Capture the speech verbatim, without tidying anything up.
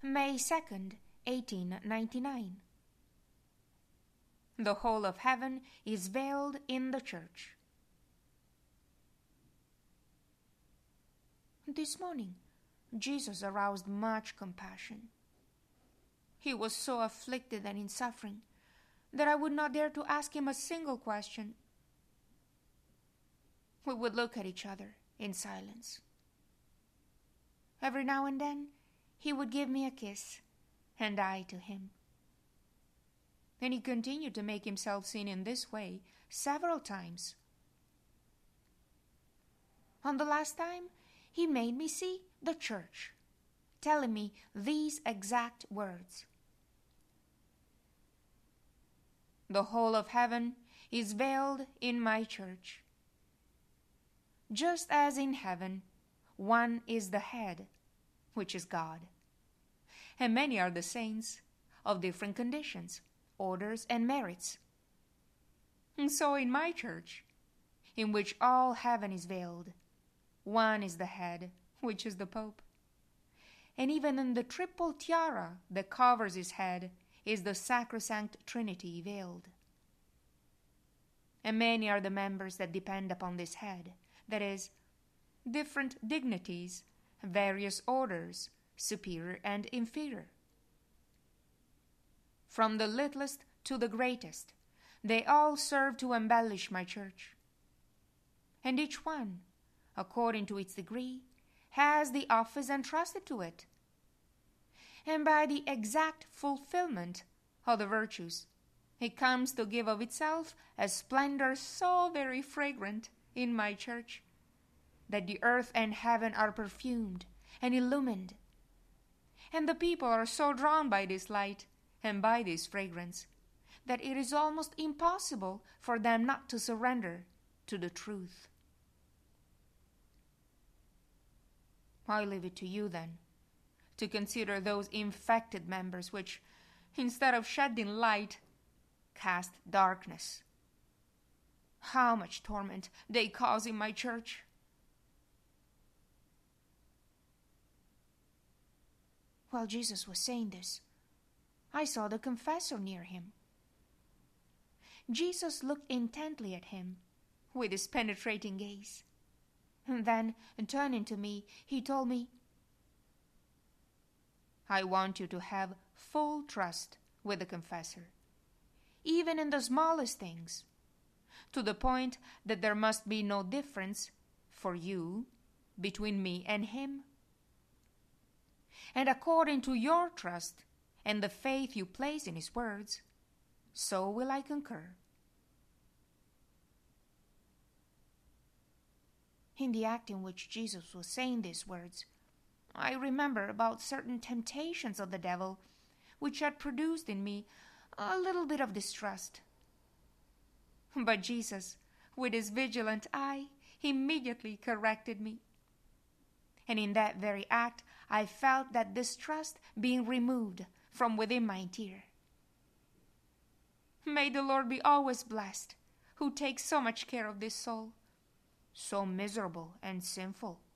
May second, eighteen ninety-nine. The whole of heaven is veiled in the church. This morning, Jesus aroused much compassion. He was so afflicted and in suffering that I would not dare to ask him a single question. We would look at each other in silence. Every now and then, he would give me a kiss, and I to him. And he continued to make himself seen in this way several times. On the last time, he made me see the church, telling me these exact words: "The whole of heaven is veiled in my church. Just as in heaven, one is the head, which is God, and many are the saints of different conditions, orders, and merits. And so in my church, in which all heaven is veiled, one is the head, which is the Pope. And even in the triple tiara that covers his head is the sacrosanct Trinity veiled. And many are the members that depend upon this head, that is, different dignities, various orders, superior and inferior. From the littlest to the greatest, they all serve to embellish my church. And each one, according to its degree, has the office entrusted to it. And by the exact fulfillment of the virtues, it comes to give of itself a splendor so very fragrant in my church, that the earth and heaven are perfumed and illumined. And the people are so drawn by this light and by this fragrance, that it is almost impossible for them not to surrender to the truth." I leave it to you, then, to consider those infected members which, instead of shedding light, cast darkness. How much torment they cause in my church! While Jesus was saying this, I saw the confessor near him. Jesus looked intently at him with his penetrating gaze. And then, turning to me, he told me, "I want you to have full trust with the confessor, even in the smallest things, to the point that there must be no difference for you between me and him. And according to your trust and the faith you place in his words, so will I concur." In the act in which Jesus was saying these words, I remember about certain temptations of the devil which had produced in me a little bit of distrust. But Jesus, with his vigilant eye, immediately corrected me. And in that very act, I felt that distrust being removed from within my interior. May the Lord be always blessed, who takes so much care of this soul, so miserable and sinful.